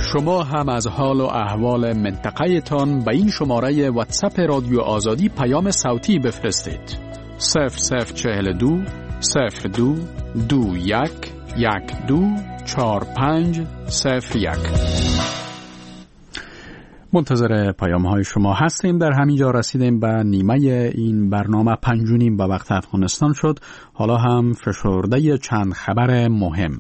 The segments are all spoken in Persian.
شما هم از حال و احوال منطقه تان به این شماره واتساپ رادیو آزادی پیام صوتی بفرستید. 0042 02 21 12 45 01. منتظر پیام های شما هستیم. در همین جا رسیدیم به نیمه این برنامه. 5:30 به وقت افغانستان شد. حالا هم فشرده چند خبر مهم.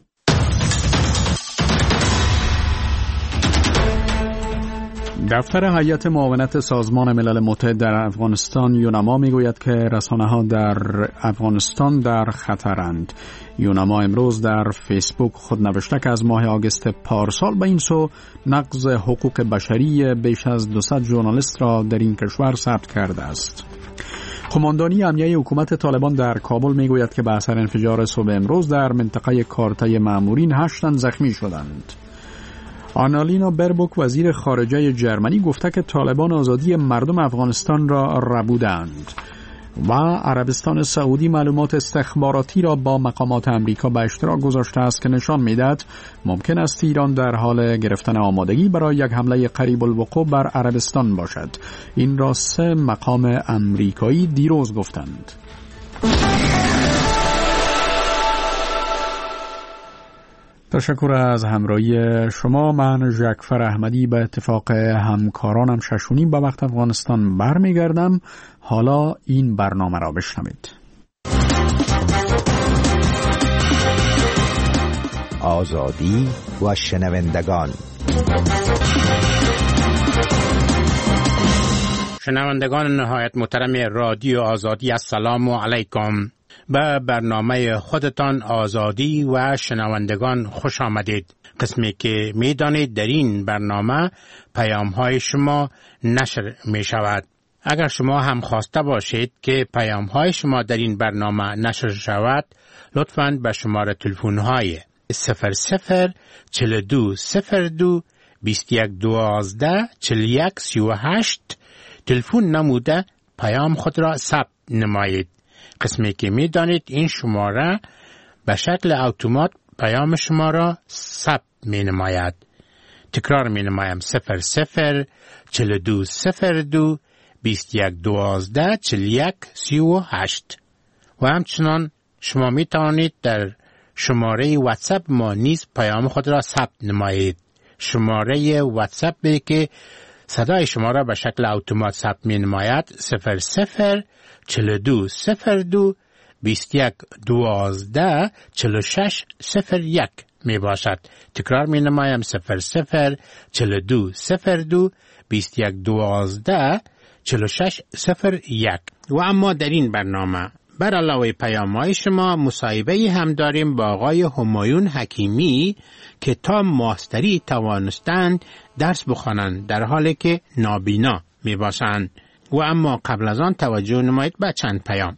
دفتر هیئت معاونت سازمان ملل متحد در افغانستان یونما میگوید که رسانه‌ها در افغانستان در خطرند. یونما امروز در فیسبوک خود نوشته که از ماه آگوست پارسال به این سو نقض حقوق بشری بیش از 200 ژورنالیست را در این کشور ثبت کرده است. قماندانی امنیه حکومت طالبان در کابل میگوید که به اثر انفجار صبح امروز در منطقه کارته مامورین 8 تن زخمی شدند. آنالینا بربوک وزیر خارجه جرمنی گفته که طالبان آزادی مردم افغانستان را ربودند و عربستان سعودی معلومات استخباراتی را با مقامات امریکا به اشتراک گذاشته است که نشان می‌دهد ممکن است ایران در حال گرفتن آمادگی برای یک حمله قریب الوقوع بر عربستان باشد. این را 3 مقام امریکایی دیروز گفتند. تشکر از همراهی شما. من ژکفر احمدی به اتفاق همکارانم 6:30 به وقت افغانستان برمیگردم. حالا این برنامه را بشنوید. آزادی و شنوندگان. شنوندگان نهایت محترم رادیو آزادی، السلام علیکم. به برنامه خودتان آزادی و شنوندگان خوش آمدید. قسمی که می دانید در این برنامه پیام های شما نشر می شود. اگر شما هم خواسته باشید که پیام های شما در این برنامه نشر شود، لطفاً به شماره تلفن های 004202 2112 4138 تلفن نموده پیام خود را ثبت نمایید. قسمی که می دانید این شماره به شکل اتومات پیام شما را ثبت می نماید. تکرار می نمایم 004202 2112 4138. و همچنان شما می توانید در شماره واتساپ ما نیز پیام خود را ثبت نمایید. شماره واتساپ که صدای شما را به شکل اتومات ثبت می نماید 004202 2112 4601 می باشد. تکرار می نمایم 004202 2112 4601. و اما در این برنامه بر علاوه پیام‌های شما مصاحبه هم داریم با آقای همایون حکیمی که تا ماستری توانستند درس بخوانند در حالی که نابینا می باشند. و اما قبل از آن توجه نمایید به چند پیام.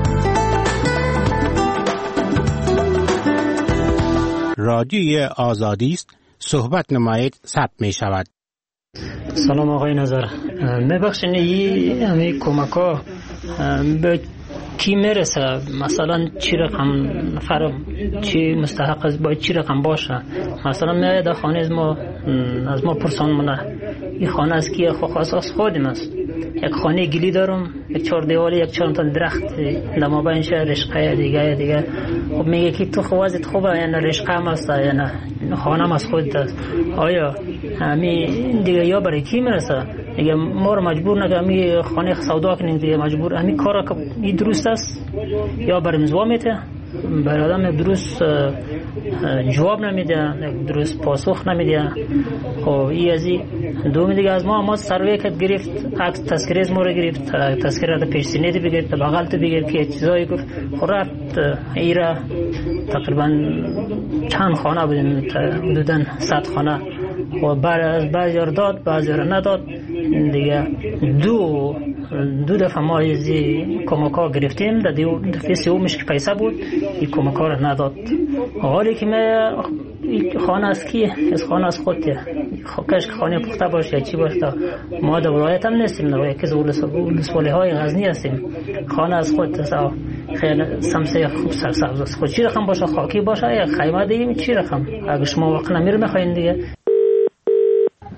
رادیوی آزادی است، صحبت نمایید، ثبت می شود. سلام آقای نظر، میبخشین این کمک‌ها به کی میرسه؟ مثلا چی رقم نفر چی مستحق است، باید چی رقم باشه؟ مثلا میاد در خانه از ما پرسان مونه این خانه از کی؟ خاص خودم است. یک خانه گلی دارم، یک 4 دیواری، یک 4 تا درخت در مابینش رشقه دیگه. خب میگه که تو خوازت خوبه یا نه رشقه هم است یا نه خانه هم از خودت است؟ آیا همین دیگه یا برای کی میرسه؟ دیگه ما رو مجبور نگه می خانه سودا کنیم دیگه، مجبور همین کارا که این درست است یا برای مزوا میته؟ برای آدم درست جواب نمیده، درست پاسخ نمیده. خب این از این دوم دیگه از ما سروی که گرفت، عکس تذکره از ما رو گرفت، تذکره در پیش سینه دی بگیرد، بغل تو بگیرد که چیزایی گفت. خب رفت ایرا تقریبا چند خانه بودیم، حدوداً 100 خانه. و بعضی رو داد، بعضی رو نداد دیگه. دو دفعه ما از کمک‌ها گرفتیم، در دفعه سومش که پیسه بود این کمک‌ها رو نداد. حالی که ما خانه از کیه؟ از خانه از خودته. کاش که خانه پخته باشه یا چی باشه. ما در ولایت هم نیستیم، در یکی از ولسوالی‌های غزنی هستیم. خانه از خودته، خیلی سمسه خوب سرسبز است. خود چی رقم باشه؟ خاکی باشه یا خیمه دیگه؟ چی رقم؟ اگه شما وقت نمیره میخواین دیگه.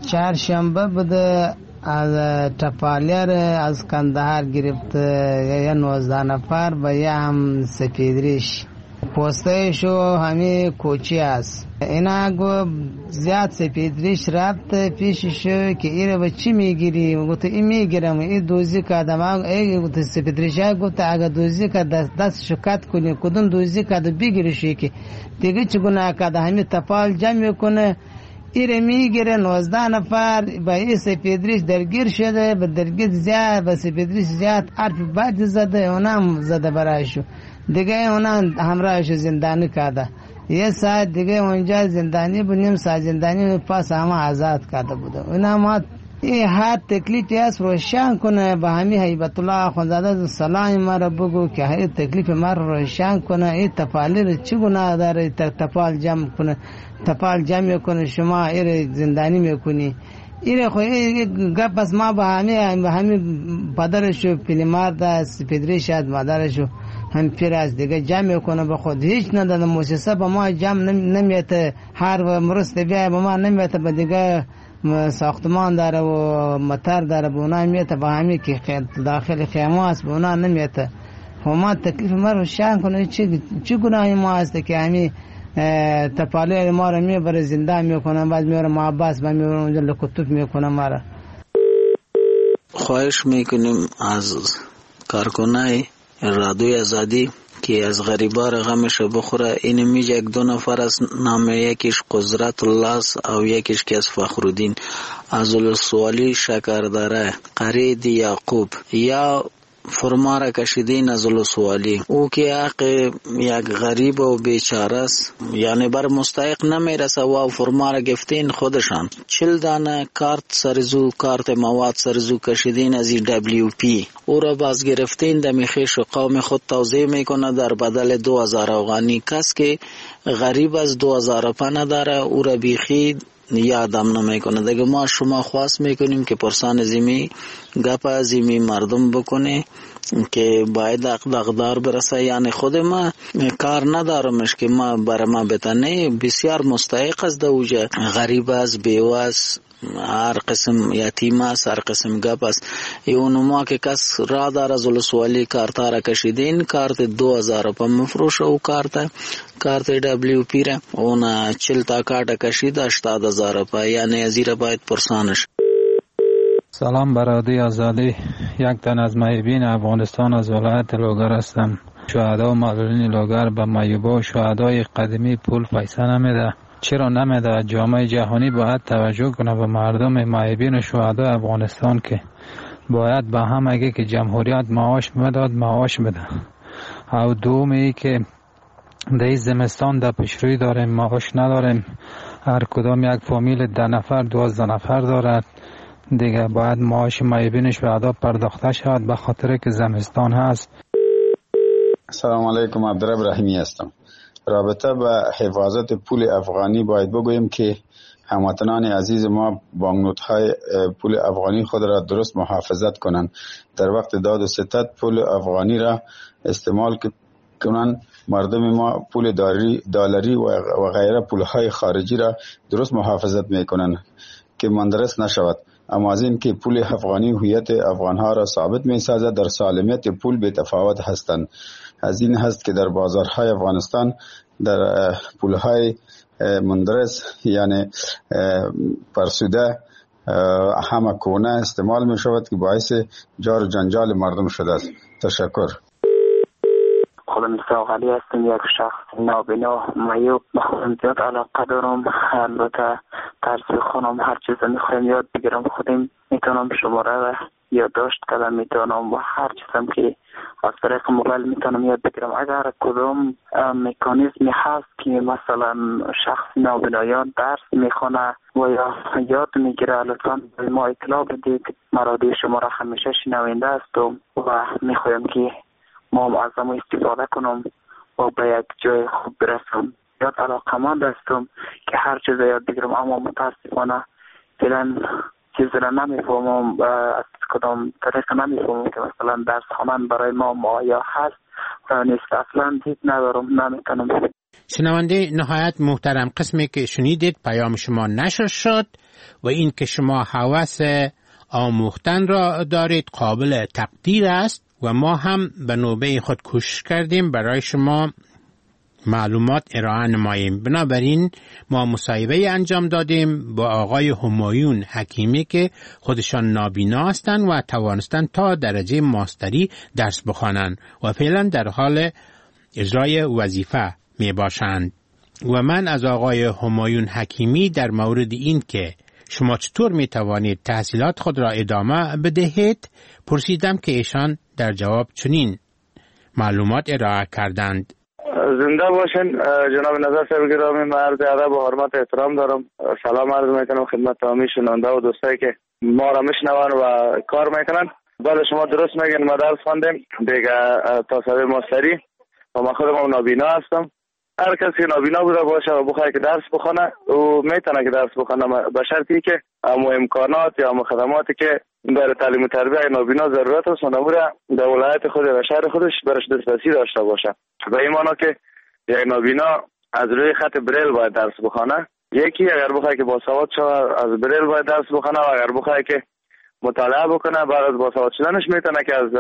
چهارشنبه بوده از تپالیر از کندهار گرفته یا 19 نفر و یا هم سپیدریش پوسته شو همه کوچی است. اینا گو زیاد سپیدریش رفت پیششو که ایره با چی میگیری؟ گفت این میگیرم این دوزی کردم. ای گفت سپیدریش گفت اگه دوزی کرد دستشو کت کنی کدوم دوزی کرد بگیرشی که دیگه چی گناه کرده همه تپال جمع کنه ایره میگیره. 19 نفر با این سپیدریش درگیر شده به درگیر زیاد به سپیدریش زیاد حرف بد زده اونم زده برایشو دیگه اونم همراهشو زندانی کرده. یه ساعت دیگه اونجا زندانی بودیم ساعت زندانی پاس همه آزاد کرده بوده. اونا ما این هر تکلیفی هست روشن کنه به همین هیبت الله آخوندزاده سلام ما را بگو که هر تکلیف ما را روشن کنه. این تپالی رو چی گناه داره تپال جمع کنه تپال جمع کنه شما این زندانی میکنی ایره خوی گپ بس ما به همین پدرشو پیلمارد است پدریش از مادرشو هم پیر از دیگه جمع کنه به خود هیچ نداده مؤسسه به ما جمع نمیته هر مرست بیای به ما نمیته به دیگه ساختمان داره و مطر داره به اونا نمیته به همین که داخل خیمه است به اونا نمیته. ما تکلیف ما رو شان کنه چی گناهی ما هست که همین تپالی ما رو میبره زنده میکنه بعد میبره محبس بعد میبره اونجا لکتوب میکنه ما را. خواهش میکنیم از کارکنای رادیوی آزادی که از غریبا را غمش بخوره. این میگه یک دو نفر از نام یکیش قدرت الله او یکیش که از فخرالدین از السوالی شکرداره قرید یعقوب یا فرما را کشیدین از السوالی او که حق یک غریب و بیچاره است یعنی بر مستحق نمیرسه و فرما را گفتین خودشان 40 دانه کارت سرزو کارت مواد سرزو کشیدین از WP او را باز گرفتین دمی خیش و قوم خود توضیح میکنه در بدل 2000 افغانی. کس که غریب از 2000 پنه داره او را بیخی یادم نمیکنه دیگه. ما شما خواست میکنیم که پرسان زیمی گپ زیمی مردم بکنه که باید اقدار برسه. یعنی خود ما کار ندارمش که ما برای ما بتنه بسیار مستحق است دوجه غریب است بیوه است هر قسم یتیم است هر قسم گپ است. اونو ما که کس را داره از السوالی کارتا را کشیدین کارت 2000 پا مفروشه و کارت WP را اون 40 تا کارت کشید 80000 پا یعنی ازیر باید پرسانش. سلام برادری آزادی. یک تن از محبین افغانستان از ولایت لوگر هستم. شهدا و معلولین لوگر به مایوبا و شهدای قدیمی پول پیسه نمیده. چرا نمیده؟ جامعه جهانی باید توجه کنه به مردم محبین و شهدای افغانستان که باید به هم اگه که جمهوریت معاش میداد معاش بده. او دومی که در زمستان در پیشروی داریم معاش نداریم. هر کدام یک فامیل 10 نفر 12 نفر دارد دیگه باید معاش محبین شهدا پرداخته شود به خاطر که زمستان هست. سلام علیکم، عبدالرب رحیمی هستم. رابطه به حفاظت پول افغانی باید بگویم که هموطنان عزیز ما بانکنوت‌های پول افغانی خود را درست محافظت کنند. در وقت داد و ستد پول افغانی را استعمال کنند. مردم ما پول دلاری و غیره پولهای خارجی را درست محافظت میکنند که مندرس نشود. اما از این که پول افغانی هویت افغانها را ثابت می سازد در سالمیت پول به تفاوت هستند. از این هست که در بازارهای افغانستان در پولهای مندرس یعنی فرسوده همه کونه استعمال می شود که باعث جار و جنجال مردم شده است. تشکر. خودم ساق علی هستم، یک شخص نابینا معیوب. خودم زیاد علاقه دارم، البته طرز خونم هر چیز میخوایم یاد بگیرم خودم میتونم شماره یادداشت کردم میتونم و هر چیزم که از طریق موبایل میتونم یاد بگیرم. اگر کدام مکانیزمی هست که مثلا شخص نابینایان درس میخونه و یا یاد میگیره لطفا به ما اطلاع بدید. مرادی شما را همیشه شنونده هستم و میخوایم که ما از ما استفاده کنم و به یک جای خوب برسم. یاد علاقمند هستم که هر چیز یاد بگیرم اما متاسفانه فعلا چیزی را نمیفهمم از کدام طریق نمیفهمم که مثلا درس خواندن برای ما یا هست و نیست. اصلا دید ندارم، نمیتونم شنونده نهایت محترم، قسمی که شنیدید پیام شما نشر شد و این که شما هوس آموختن را دارید قابل تقدیر است و ما هم به نوبه خود کوشش کردیم برای شما معلومات ارائه نماییم. بنابراین ما مصاحبه انجام دادیم با آقای همایون حکیمی که خودشان نابینا هستند و توانستند تا درجه ماستری درس بخوانند و فعلا در حال اجرای وظیفه می باشند. و من از آقای همایون حکیمی در مورد این که شما چطور می توانید تحصیلات خود را ادامه بدهید پرسیدم که ایشان در جواب چنین معلومات ارائه کردند. زنده باشین جناب نظر صاحب گرامی، من عرض ادب و حرمت احترام دارم. سلام عرض میکنم خدمت تمامی شنونده و دوستایی که ما را میشنون و کار میکنن. بله شما درست میگین، ما درس خواندیم دیگه تا سوی ماستری و من خودم نابینا هستم. هر کسی نابینا بوده باشه و بخواد که درس بخونه او میتونه که درس بخونه به شرطی که امکانات یا خدماتی که برای تعلیم و تربیت نابینا ضرورت است اونها در ولایت خود و شهر خودش برش دسترسی داشته باشه. به این معنی که یک نابینا از روی خط بریل باید درس بخونه. یکی اگر بخواد که باسواد شود از بریل باید درس بخونه و اگر بخواد که مطالعه بکنه بعد از باسواد شدنش میتونه که از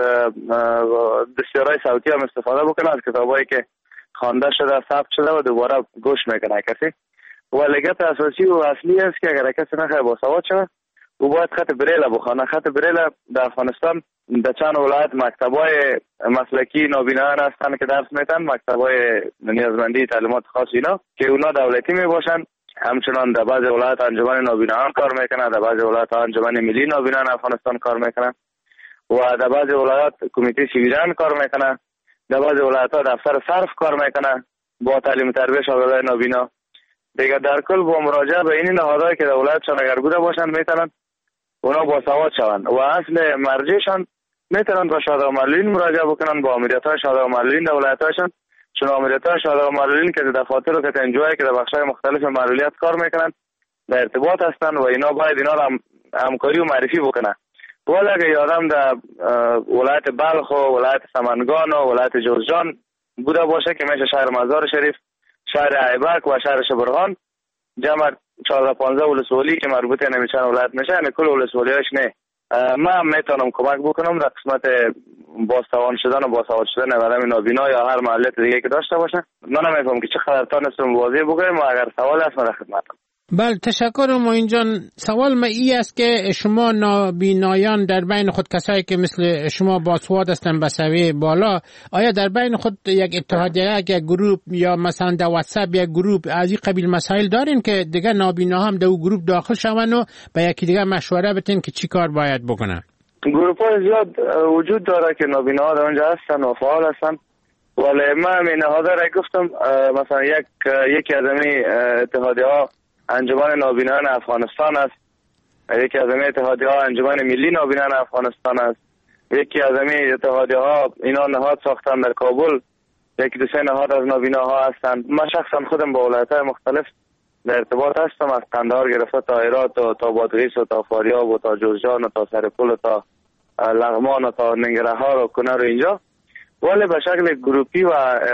دستیارهای صوتی هم استفاده بکنه، از کتابایی که خوانده شده ثبت شده و دوباره گوش میکنه کسی. و لگت اساسی و اصلی است که اگر کسی نخواه باسواد شود او باید خط بریل بخونه. خط بریل در افغانستان در چند ولایت مکتبای مسلکی نابینایان هستند که درس میتن، مکتبای نیازمندی تعلیمات خاص اینا که اونا دولتی میباشن. همچنان در بعضی ولایت انجمن نابینایان کار میکنن، در بعضی ولایت انجمن ملی نابینایان افغانستان کار میکنن و در بعضی ولایت کمیته سیویلان کار میکنن، در بعضی ولایت دفتر صرف کار میکنن با تعلیم تربیت شاگردای نابینا. دیگه در کل با مراجعه به این نهادهایی که در ولایتشان اگر بوده باشن میتونن اونا باسواد شوند و اصل مرجعشان میتونن با شهدا و معلولین مراجعه بکنن، با امریت‌های شهدا و معلولین در ولایت‌هاشون، چون امریت‌های شهدا و معلولین که در دفاتر و کتنجوهایی که در بخش‌های مختلف معلولیت کار میکنن در ارتباط هستن و اینا باید اینا را همکاری و معرفی بکنن. ولی اگه یادم در ولایت بلخ و ولایت سمنگان و ولایت جوزجان بوده باشه که میشه شهر مزار شریف، شهر ایبک و شهر شبرغان، جمع 14-15 ولسوالی که مربوطه نمیشن ولایت میشه، یعنی کل ولسوالیاش نه. من میتونم کمک بکنم در قسمت بازتوان شدن و باسواد شدن آدم نابینا یا هر معلولیت دیگه که داشته باشه. من نمیفهمم که چقدر تونستم واضح بگم و اگر سوال هست من خدمتم. بله تشکر معین جان. سوال ما ای است که شما نابینایان در بین خود کسایی که مثل شما باسواد هستن به سویه بالا، آیا در بین خود یک اتحادیه، یک گروه یا مثلا در واتساپ یک گروه از این قبیل مسائل دارین که دیگه نابینا هم در گروه داخل شون و به یکی دیگه مشوره بتین که چی کار باید بکنن؟ گروه‌های زیاد وجود داره که نابیناها در اونجا هستن و فعال هستن، ولی من این نهادها را گفتم مثلا یکی از این اتحادیه‌ها انجمن نابینایان افغانستان است، یکی از این اتحادیه‌ها انجمن ملی نابینایان افغانستان است، یکی از این اتحادیه‌ها اینا نهاد ساختن در کابل، یکی دو سه نهاد از نابیناها هستند. من شخصا خودم با ولایت‌های مختلف در ارتباط هستم، از قندهار گرفته تا هرات و تا بادغیس و تا فاریاب و تا جوزجان و تا سرپل و تا لغمان و تا ننگرهار و کنر و اینجا، ولی به شکل گروپی و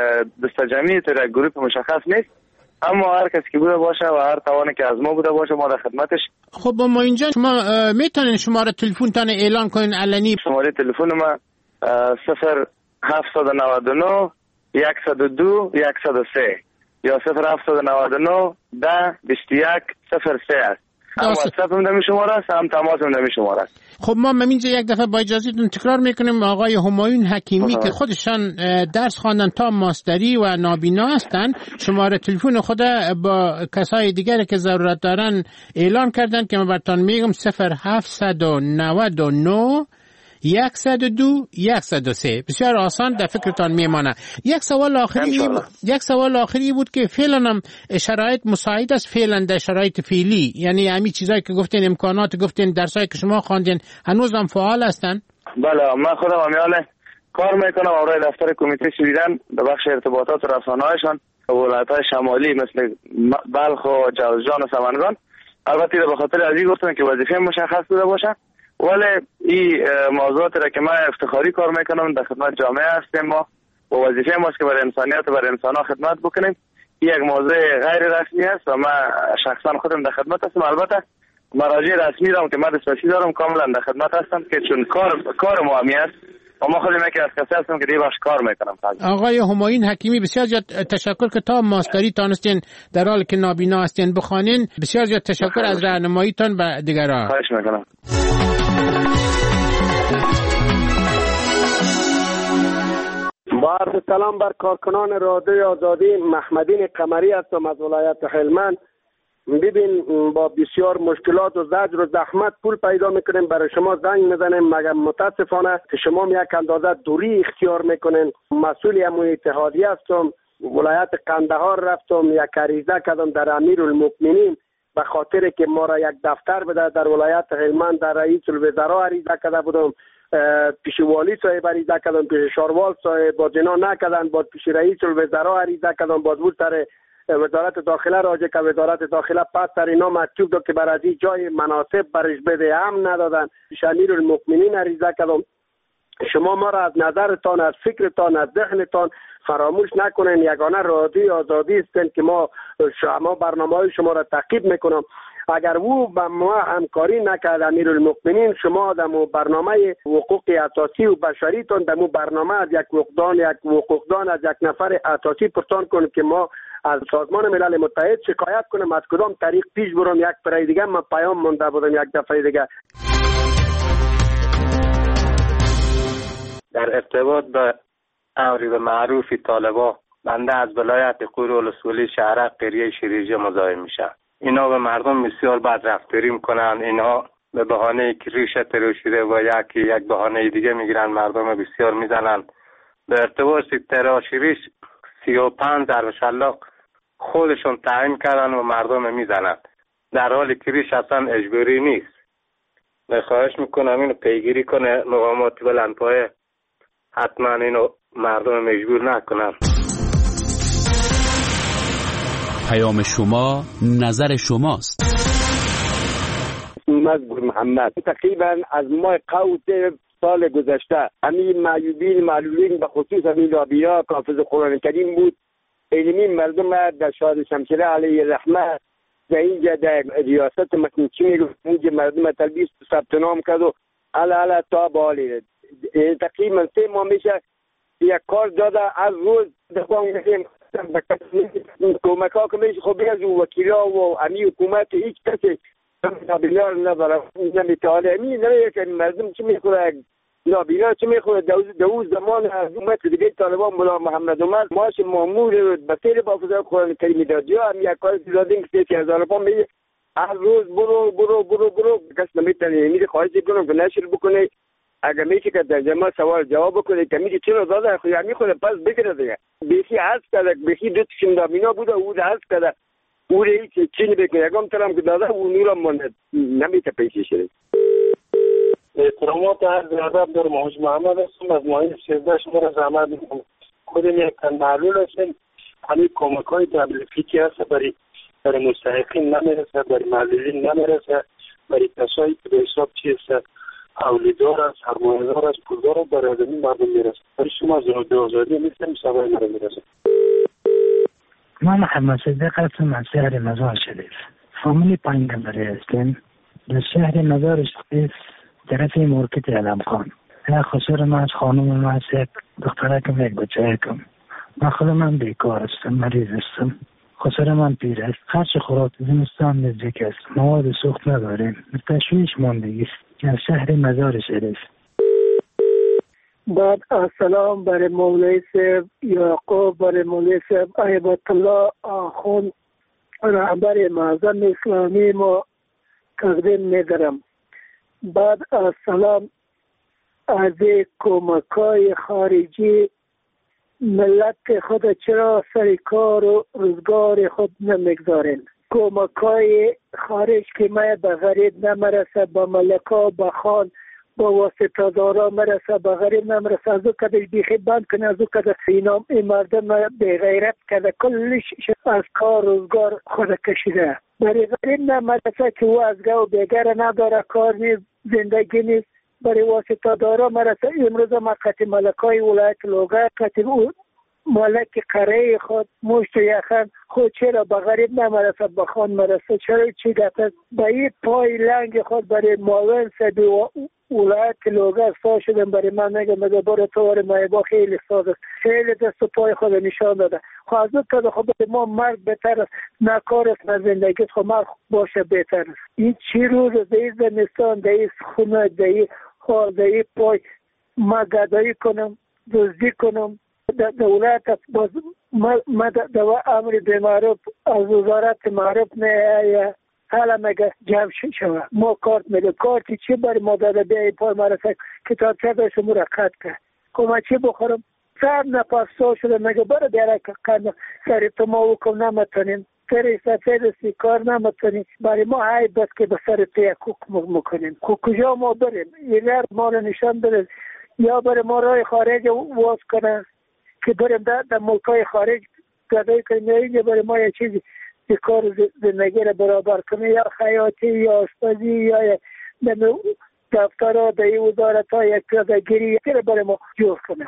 دستجمعی در یک گروپ مشخص نیست. اما هر کسی که بوده باشه و هر توانی که از ما بوده باشه ما در خدمتش. خب ما اینجا شما میتونین شماره تلفن تان اعلان کنین علنی؟ شماره تلفن ما 0799 102 103 یا 0799 10 21 03 است. هم واتساپ هم دمی شماره است، هم تماس هم دمی شماره است. خب ما اینجا یک دفعه با اجازهتون تکرار میکنیم آقای همایون حکیمی که خودشان درس خواندن تا ماستری و نابینا هستن، شماره تلفن خود با کسای دیگری که ضرورت دارن اعلان کردن که من براتون میگم 0799 102 103. بسیار آسان در فکرتان میمانه. یک سوال آخری بود که فعلا هم شرایط مساعد است فعلا در شرایط فعلی، یعنی همین چیزایی که گفتین، امکانات گفتین، درسایی که شما خواندین هنوز هم فعال هستن؟ بله من خودم امیال کار میکنم برای دفتر کمیته سویدن در بخش ارتباطات و رسانه‌هایشان ولایت‌های شمالی مثل بلخ و جوزجان و سمنگان. البته به خاطر ازی گفتم که وظیفه مشخص بوده باشه، ولی این موضوعات را که من افتخاری کار میکنم در خدمت جامعه هستیم ما و وظیفه ماست که برای انسانیت و برای انسان‌ها خدمت بکنیم. یک موضوع غیر رسمی است و من شخصا خودم در خدمت هستم. البته مراجع رسمی دارم که من دسترسی دارم، کاملا در خدمت هستم که چون کار ما همی است و ما خودم یکی از کسی هستم که دیگه بخش کار میکنم. آقای همایون حکیمی بسیار زیاد تشکر که تا ماستری تانستین در حال که نابینا هستین بخوانین. بسیار زیاد تشکر از راهنماییتان به دیگران. خواهش میکنم. با عرض سلام بر کارکنان رادیوی آزادی، محمدین قمری هستم از ولایت هلمند. ببین با بسیار مشکلات و زجر و زحمت پول پیدا میکنیم، برای شما زنگ میزنیم، مگر متاسفانه که شما یک اندازه دوری اختیار میکنین. مسئول امو اتحادیه هستم، ولایت قندهار رفتم، یک عریضه کردم در امیرالمؤمنین به خاطر که ما را یک دفتر بده در ولایت هلمند. در رئیس الوزراء عریضه کرده بودم، پیش والی صاحب عریضه کردم، پیش شاروال صاحب، باز اینا نکردن، باز پیش رئیس الوزراء عریضه کردم، باز بود سر وزارت داخله راجع که وزارت داخله پس سر اینا مکتوب داد که بر از این جای مناسب برش بده، هم ندادن. پیش امیرالمؤمنین عریضه کردم. شما ما را از نظرتان، از فکرتان، از ذهنتان فراموش نکنین. یگانه رادیوی آزادی هستین که ما برنامه‌های شما را تعقیب میکنم. اگر او با ما همکاری نکرد امیرالمؤمنین، شما در برنامه حقوق اساسی و بشری تون در برنامه از یک حقوقدان از یک نفر اساسی پرسان کنید که ما از سازمان ملل متحد شکایت کنم از کدام طریق پیش برم. یک برای دیگه من پیام مونده بودم یک دفعه دیگه. در ارتباط به امر معروف طالبا، بنده از ولایت قورالسولی شهرک قریه شیریجه مزاحم میشم. اینا به مردم بسیار بد رفتاری میکنن. اینا به بهانه که ریش تراشیده و یک بهانه دیگه میگیرن، مردم بسیار میزنن. به ارتباط تراشیریش 35 ضرب شلاق خودشون تعیین کردن و مردم میزنن، در حالی که ریش اصلا اجباری نیست. من خواهش میکنم اینو پیگیری کنه مقامات بلندپایه، حتما اینو مردم مجبور نکنن. پیام شما نظر شماست. مزبور محمد تقریبا از ماه قوت سال گذشته همین معیوبین معلولین به خصوص همین نابینا که حافظ قرآن کریم بود، علمی مردم در شاد شمشیره علیه رحمت در اینجا در ریاست مکنچی میگفت اینجا مردم تلبیس ثبت نام کرد و علا تا بالی تقریبا 3 ماه میشه یک کار داده. از روز دفعه میگیم کمک ها که میشه خب از وکیلا و امی حکومت هیچ کسی نابینا نداره نمیتواله. امین نمیه که مردم چی میخوره، نابینا چی میخوره. دوز زمان حکومت دیگه طالبان مولا محمد عمر ماش مامور بسیر با حافظ قرآن کریم داد یا هم یک کار دادیم که 30,000 پا میگه هر روز برو کس نمیتونه. میگه خواهش کنم که نشر بکنه، اگر میشه که در جمع سوال جواب بکنه که میگه چرا داده خود همی خود پس بگیره دیگه. بیخی عرض کرده، بیخی دو تشم نابینا بوده او عرض کرده او را هیچ چی نبکنه. یکم ترم که داده او نورم مانده نمیته پیشی شده. احترامات عرض ادب دارم. حاج محمد هستم از ماهی 13 شما را زحمت میکنم. خودم یک تن معلول هستم. همین کمک های تبلیغی که هست برای مستحقین نمیرسه، برای معلولین نمیرسه، برای کسایی که به حساب چی هست اولیدار است، سرمایه‌دار است، پولدار است، برای آدمی مردم میرسه. برای شما رادیو آزادی نیستم سوای مرا میرسه. ما محمد صدیق هستم از شهر مزار شریف. فامیلی پنجگانبری هستیم. در شهر مزار شریف طرف مارکت علمخان. خسر من از خانم من از یک دختره که یک بچه کم. من خود من بیکار هستم، مریض هستم. خسر من پیر است. خرچ خوراک زمستان نزدیک است. مواد سوخت نداریم. تشویش ماندگی است. از شهر مزار شریف. بعد السلام برای مولوی صاحب یعقوب، برای مولوی صاحب عیبت الله آخوند رهبر معظم اسلامی ما تقدیم می‌دارم. بعد السلام از کمک‌های خارجی ملت خود چرا سر کار و روزگار خود نمیگذارن. کمک‌های خارج که ما به غریب نمیرسه، به ملکا به خان با واسطه دارا مرسه، به غریب نمرسه. از او کده بیخی بند کنه، از او کده اینا این مردم به غیرت کده کلش از کار روزگار خود کشیده. برای غریب نمرسه که او از گو بگر نداره، کار نیست، زندگی نیست. برای واسطه دارا مرسه. امروز ما قطع ملکای ولایت لوگه قطع مالک قره خود مشت یخن خود چرا به غریب نمرسد به خان مرسد؟ چرا چی گفت به این پای لنگ خود برای معاون سبی ولایت لوگر سا شدن برای من نگم مگه برای طور مایبا خیلی ساده خیلی دست و پای خود نشان داده. خواه از که خود ما مرد بهتر است نکار است نه زندگی خود مرد باشه بهتر است. این چی روز در زمستان در این خونه در این حال در این پای ما گدایی کنم دزدی کنم دولت باز ما دوا امر بیمارب از وزارت معرف نه حالا مگه جمع شوه ما کارت میده کارتی چی برای ما داده بیایی پای مرسک کتاب چه داشت مرقت که کما چی بخورم سر نفس سو شده مگه برای بیاره که کنم سری تو ما حکم نمتونیم سری سفیدستی کار نمتونیم برای ما های بس که به سر تو یک حکم مکنیم کجا ما بریم این ما رو نشان بده یا برای ما رای خارج واز کنه که بریم در ملکای خارج گدایی کنیم یا اینجا برای ما یک چیزی کار زندگی را برابر کنه یا خیاطی یا آشپزی یا دفتر ها در این وزارت ها یک پیاده‌گیری را برای ما جور کنه.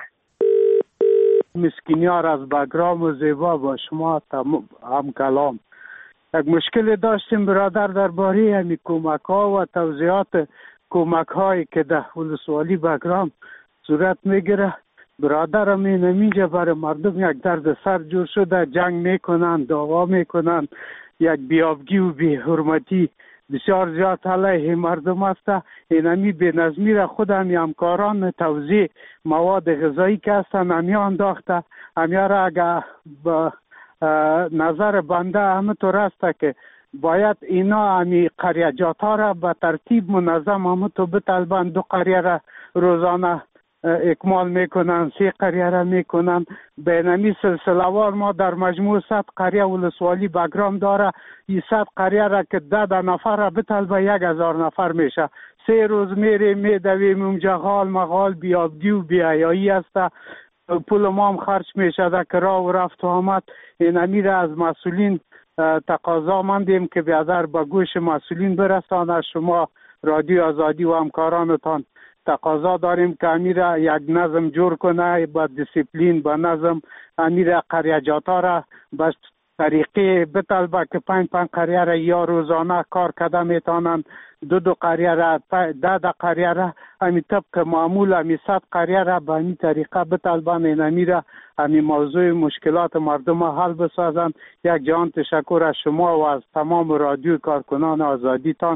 مسکینیار از بگرام و زیبا با شما هم کلام. یک مشکل داشتیم برادر درباره همی کمک ها و توضیحات کمک هایی که در ولسوالی بگرام صورت میگیره. برادرم اینجا برای مردم یک درد سر جور شده جنگ میکنن دعوا میکنن یک بیابگی و بی حرمتی بسیار زیاد علیه مردم است. اینمی به نظمی را خود همی همکاران توزیع مواد غذایی که هستن همی انداخته همی را اگر به نظر بنده همطور است که باید اینا همی قریجات ها را به ترتیب منظم همطور بطلبند 2 قریه را روزانه اکمال میکنن 3 قریه را میکنن. به نمی سلسلوار ما در مجموع 100 قریه ولسوالی بگرام داره. این 100 قریه را که 10 نفر را بطلبه 1000 نفر میشه. 3 روز میره میدویم اونجا غال مغال بیابگی و بیایایی است. پول ما هم خرج میشه در کرا و رفت و آمد. اینمی را از مسئولین تقاضا مندیم که بیادر به گوش مسئولین برسانه. شما رادیو آزادی و همکارانتان تقاضا داریم که امیر یک نظم جور کنه با دیسیپلین با نظم امیر قریجات ها را به طریقه بطلبه که 5 قریه را یا روزانه کار کده میتانند 2 قریه را 10 قریه را همین طبق معمول همین 100 قریه را به همین طریقه بطلبند این امیر همین موضوع مشکلات مردم حل بسازند. یک جهان تشکر از شما و از تمام رادیو کارکنان آزادیتان.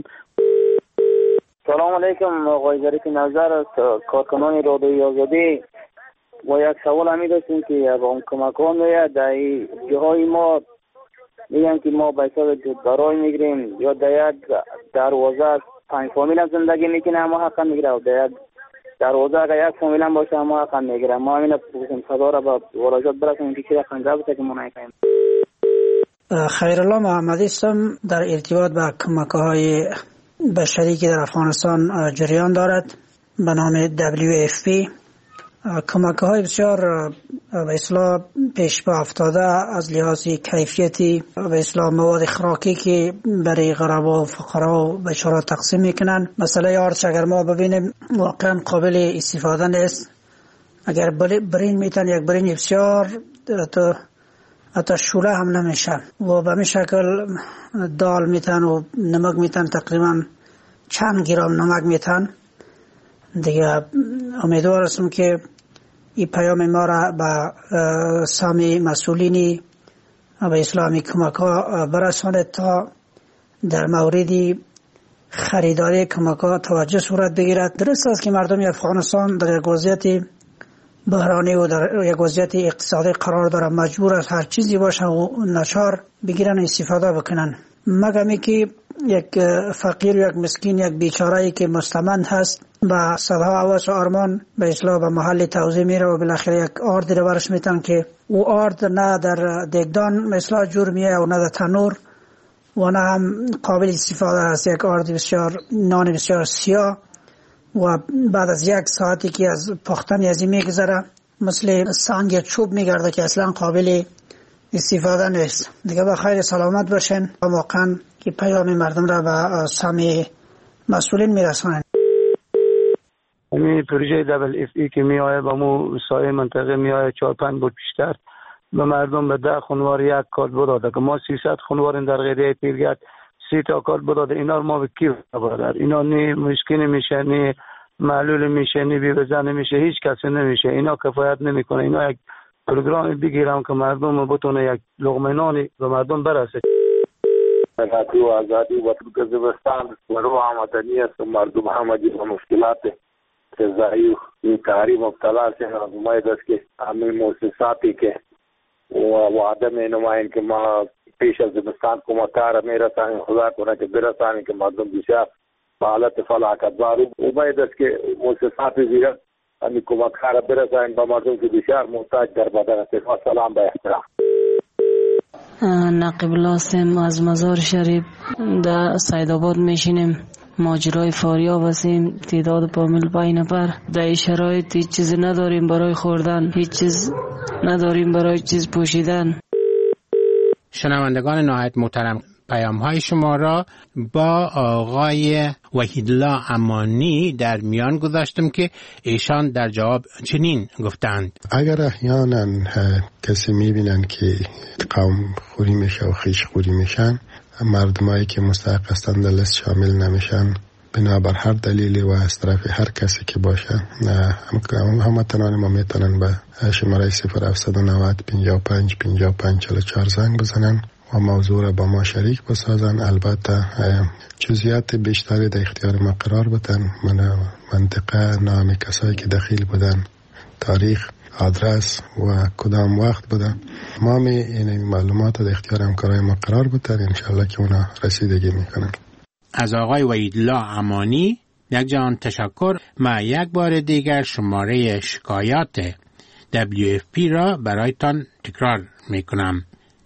سلام علیکم آقای ظریف نظر است کارکنان رادیو آزادی و یک سوال همی داشتیم که اون کمکان میاد در جاهای ما میگن که ما به حساب برای میگیریم یا در یک دروازه 5 فامیل هم زندگی میکنه اما حق میگیره و در یک دروازه اگر 1 فامیل هم باشه اما حق میگیره. ما همین صدا را با وراجات برسونیم که چه رقم جوابه که ما نکنیم. خیرالله محمدی هستم در ارتباط با کمک‌های بشری که در افغانستان جریان دارد به نام WFP. کمک‌های بسیار به اصطلاح پیش با افتاده از لحاظ کیفیتی به اصطلاح مواد خوراکی که برای غربا و فقرا و بیچاره تقسیم میکنن. مثلا آرچ اگر ما ببینیم واقعا قابل استفاده نیست. اگر برین میتن یک برین بسیار حتی شوله هم نمیشه و به این شکل دال میتن و نمک میتن تقریبا چند گرم نمک میتن دیگه. امیدوار هستم که این پیام ما را به سامی مسئولینی به اسلامی کمک ها برساند تا در موردی خریداری کمک ها توجه صورت بگیرد. درست است که مردم افغانستان در یک وضعیت بحرانی و در یک وضعیت اقتصادی قرار دارن، مجبور است هر چیزی باشه و ناچار بگیرن استفاده بکنن. مگمی که یک فقیر و یک مسکین یک بیچاره‌ای که مستمند هست با صدها حواس و آرمان به اصلاح به محل توزیع میره و بالاخره یک آرد رو برش میتن که او آرد نه در دیگدان مثلا جور میه و نه در تنور و نه هم قابل استفاده است. یک آرد بسیار نان بسیار سیاه و بعد از 1 ساعتی که از پختن ازی میگذره مثل سنگ چوب میگرده که اصلا قابل استفاده نیست. دیگه با خیر سلامت باشین و واقعا که پیام مردم را به سامی مسئولین میرسانند. می پروژه دبل اف ای که می آید با مو سایه منطقه می آید 4-5 بود بیشتر به مردم به 10 خانوار 1 کارت بداده که ما 300 خانوار در قریه پیرگرد 30 تا کارت بداده. اینا ما به کی برادر؟ اینا نه مشکل میشه، نه معلول میشه، نه بی بزن میشه، هیچ کسی نمیشه. اینا کفایت نمیکنه. اینا یک پروگرام بگیرم که مردم بتونه یک لقمه نانی به مردم برسه. رادیو آزادی و ترکمنستان و رو آمدنی است مردم همگی و مشکلات غذایی این کاری مبتلا سے نماید است که همین مؤسساتی که و آدم نمایند که ما پیش از زمستان کمکار میرسانیم خدا کنه که برسانیم که مردم بسیار به حالت فلاکت داریم. امید است که مؤسسات زیرا همین کمکار برسانیم به مردم که بسیار محتاج در بدن است. سلام به احترام. نقیب لاسم از مزار شریف در سیدآباد میشینیم. ماجرای فاریاب هستیم، تعداد کامل 5 نفر. در شرایط هیچ چیز نداریم برای خوردن، هیچ چیز نداریم برای چیز پوشیدن. شنوندگان نهایت محترم، پیام های شما را با آقای وحیدالله امانی در میان گذاشتم که ایشان در جواب چنین گفتند: اگر احیانا کسی میبینن که قوم خوری میشه و خیش خوری میشن، مردمایی که مستحق هستند در لیست شامل نمیشن بنابر هر دلیلی و از طرف هر کسی که باشه. هموطنان ما میتونن به شماره 0790 55 55 44 زنگ بزنن و موضوع را با ما شریک بسازن. البته جزئیات بیشتری در اختیار ما قرار بدن، منطقه، نام کسایی که دخیل بودن، تاریخ، آدرس و کدام وقت بودن. ما این معلومات در اختیار همکارای ما قرار بدن، انشالله که اونا رسیدگی میکنن. از آقای وحیدالله امانی یک جان تشکر. ما یک بار دیگر شماره شکایات WFP را برایتان تکرار میکنم: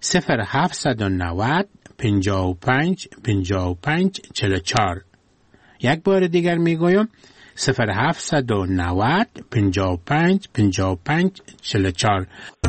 0790 55 55 44. یک بار دیگر میگویم 0790 55 55 44.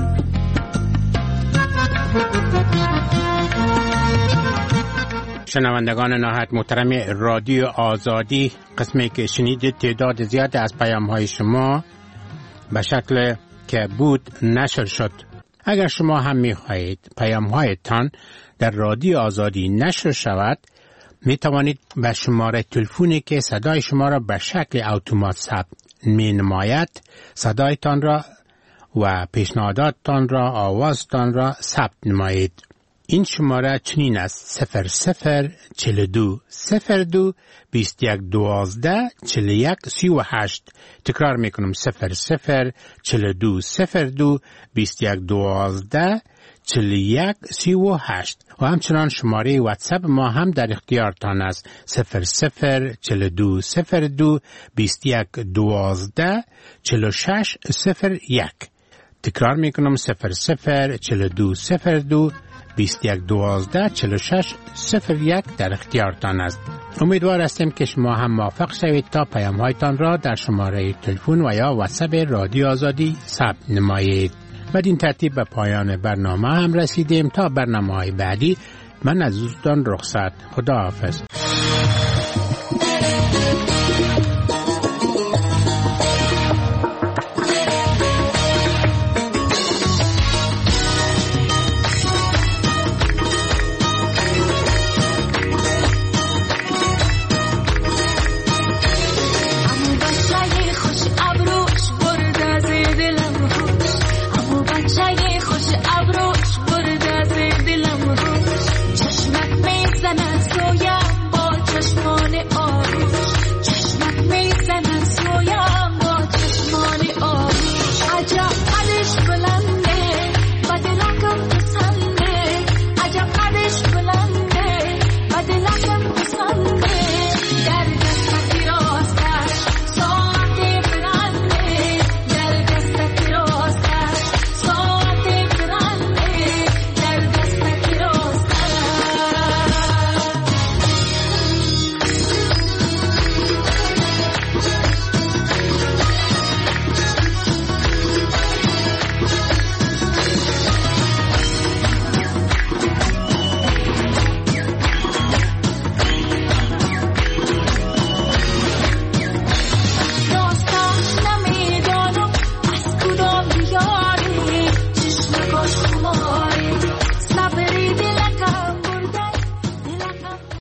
شنوندگان نهایت محترم رادیو آزادی، قسمی که شنیدید تعداد زیاد از پیام های شما به شکل که بود نشر شد. اگر شما هم می‌خواهید پیام‌هایتان در رادیو آزادی نشر شود، می توانید به شماره تلفنی که صدای شما را به شکل اتومات ثبت می‌نماید صدایتان را و پیشنهاداتتان را، آوازتان را ثبت نمایید. این شماره چنین است: 0042 02 21 12 41 38. تکرار میکنم: 0042 02 21 12 41 38. و همچنان شماره واتساپ ما هم در اختیارتان است: 0042 02 21 12 46 01. تکرار میکنم: 0042 02 21 12 46 01 در اختیارتان است. امیدوار هستیم که شما هم موفق شوید تا پیام‌هایتان را در شماره تلفن و یا واتساپ رادیو آزادی ثبت نمایید. بدین ترتیب به پایان برنامه هم رسیدیم. تا برنامه‌های بعدی من از دوستان رخصت. خداحافظ.